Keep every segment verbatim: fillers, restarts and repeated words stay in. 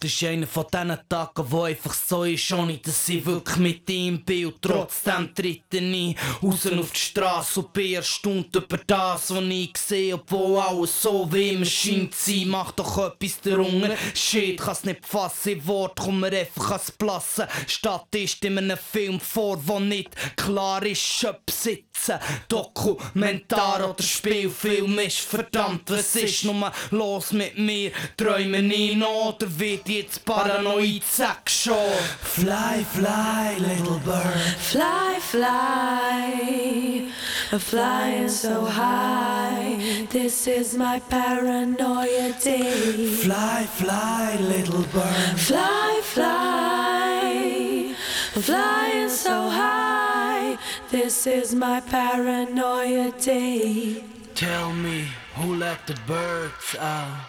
Heute ist einer von diesen Tagen, wo einfach so ist, ohne dass ich wirklich mit ihm bin. Und trotzdem tritt er nie raus auf die Straße und bin erstaunt über das, was ich sehe. Obwohl alles so wie immer scheint zu sein, macht doch etwas darunter. Shit, kann's nicht fassen, in Wort kommt mir einfach ans Plassen. Statt ist in einem Film vor, wo nicht klar ist, ob sitzen, Dokumentar oder Spielfilm ist. Verdammt, was ist nur los mit mir? Träume ich noch oder wird jetzt paranoid? Sag schon. Fly, fly, little bird. Fly, fly, flying so high. This is my paranoia day. Fly, fly, little bird. Fly, fly, flying so high. This is my paranoia day. Tell me, who let the birds out?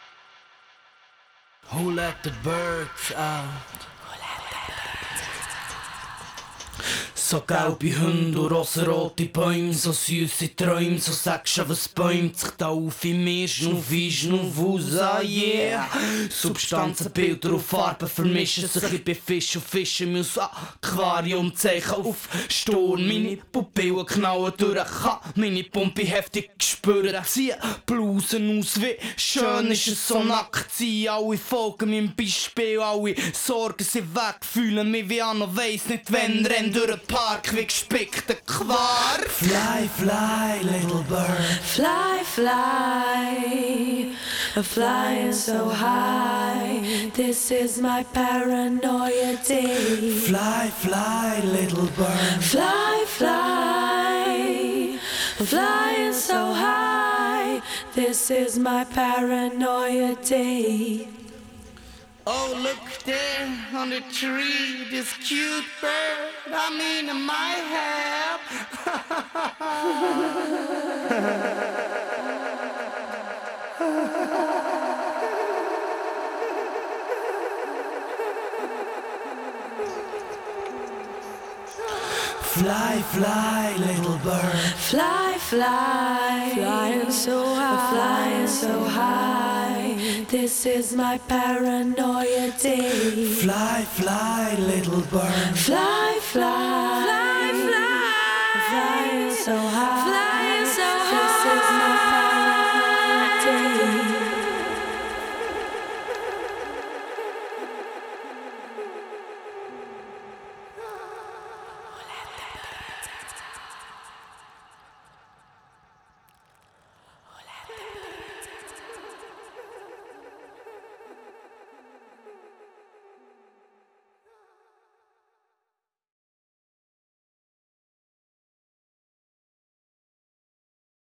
Who let the birds out? So gelbe Hunde und rosarote Bäume, so süße Träume, so sagst du, was bäumt sich da auf in mir, schnuff ein, schnuff aus, ah yeah. Substanzen, Bilder und Farben vermischen sich, ich bin Fisch und Fische muss Aquarium Zeichen auf Sturm, meine Pupillen knallen durch, kann meine Pumpe heftig spüren, zieh Blusen aus, wie schön ist es so nackt sein, alle folgen meinem Beispiel, alle Sorgen sind weg, fühlen mich wie an und weiss nicht wenn, renn durch den Park wie gespickter Quark. Fly, fly, little bird. Fly, fly, flying so high. This is my paranoia day. Fly, fly, little bird. Fly, fly, flying so high. This is my paranoia day. Oh, look there on the tree, this cute bird, I mean, I might have. Fly, fly, little bird. Fly, fly, flying so high, flying so high. This is my paranoia day. Fly, fly, little bird. Fly, fly, fly, fly, flying so high.